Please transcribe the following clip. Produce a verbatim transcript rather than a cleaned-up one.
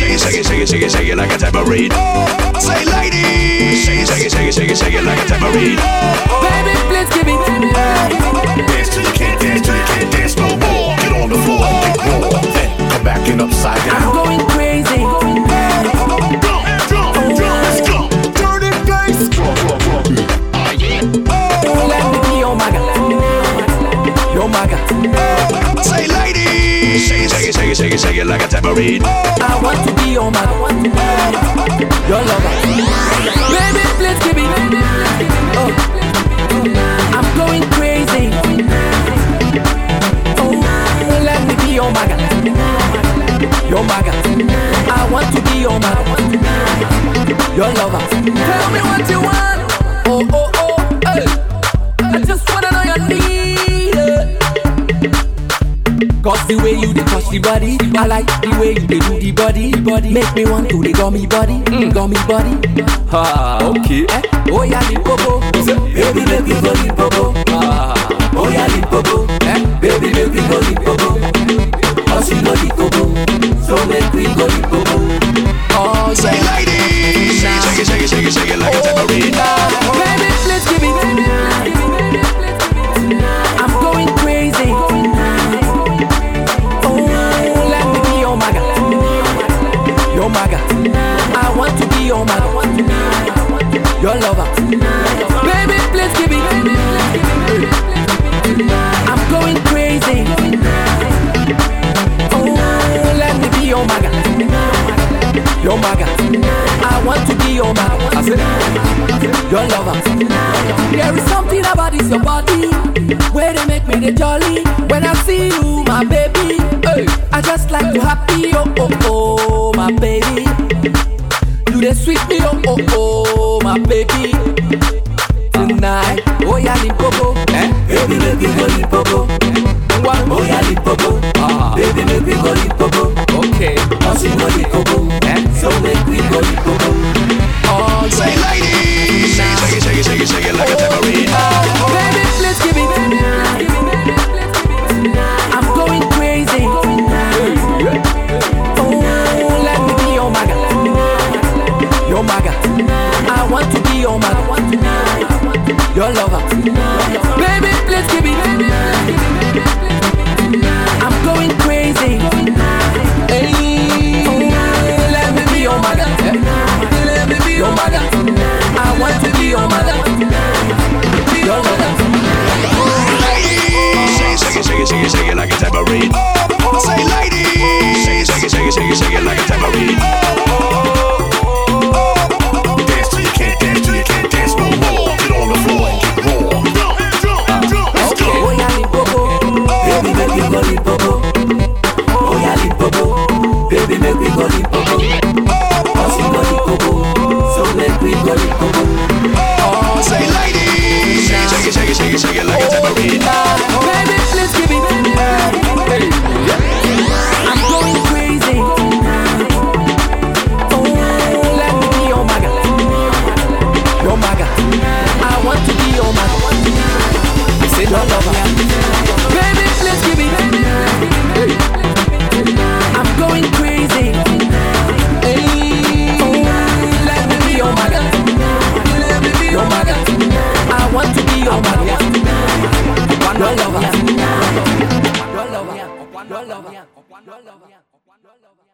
ladies, shake it, shake it, shake it, shake it like a tambourine. Say ladies, shake it, shake it, shake it, shake it, shake it like a tambourine. Baby, please give it. Dance till you can't dance, till you can't dance no more. Get on the floor and get raw. Then come back and upside down. I'm going crazy. Let's go. Dirty bass. Oh yeah. Let me be your maga. Your maga. Say ladies, shake it, shake it, shake it, shake it, shake it like a tambourine. I want to be your maga. Your lover. Baby, please give it. Oh, I'm going crazy. Oh, let me be your maga. Your maga. I want to be your maga. Your lover. Tell me what you want. Oh, oh, oh, hey. I just wanna know your need. Cause the way you dey touch the body, I like the way you dey do the body, body. Make me want to the gummy body, mm. gummy body. Ha, okay. Eh? Oh yeah, Limpopo. Baby, make me go Limpopo. Ah. Oh yeah, Limpopo. Eh? Baby, make me go Limpopo. Cause you know Limpopo, so make me go Limpopo. Oh, say ladies, shake it, shake it, shake it, shake it like a tambourine. Baby, please give it. I'm going crazy. Your maga, I want to be your maga, your lover. Baby, please give it. I'm going crazy. Oh, let me be your maga, your maga. I want to be your maga. I said, your lover. There is something about this your body where they make me the jolly. When I see you, my baby, hey, I just like to happy. Oh oh oh, my baby. You the sweet me, oh oh oh, my baby. Tonight, oh yeah, Limpopo, eh? Baby, make me go Limpopo. Oh yeah, Limpopo, ah. Baby, make me go Limpopo. Okay, cause you know Limpopo, eh? So make me go Limpopo. Oh, say ladies, shake it, shake it, shake it, shake it like a tambourine. Baby, please give it. I'm going crazy. Oh, let me be your maga, your maga. I want to be your maga, your lover. Baby, please give it. I'm going crazy. Hey, oh, let me be your maga, let me be your maga. I want to be your maga, your lover. Shake it, shake it, shake it, shake it like a tambourine. Say ladies, shake it, shake it, shake it, shake it, shake it like a tambourine. Dance till you can't dance, till you can't dance no more. Get on the floor and get raw. Let's go. Oh yeah, Limpopo, baby, make me go Limpopo. Oh yeah, Limpopo, baby, make me go Limpopo. Cause you know Limpopo, so make me go Limpopo. Oh, say ladies, shake it, shake it, shake it, shake it like a tambourine. Baby, please give it. Hey, I'm going crazy. Oh, let me be your maga, your maga. I want to be your maga. I said your lover. Baby, please give it. Hey, I'm going crazy. Hey, oh, let me be your maga, your maga. I want to be your maga, your lover. Your lover, your lover, your lover.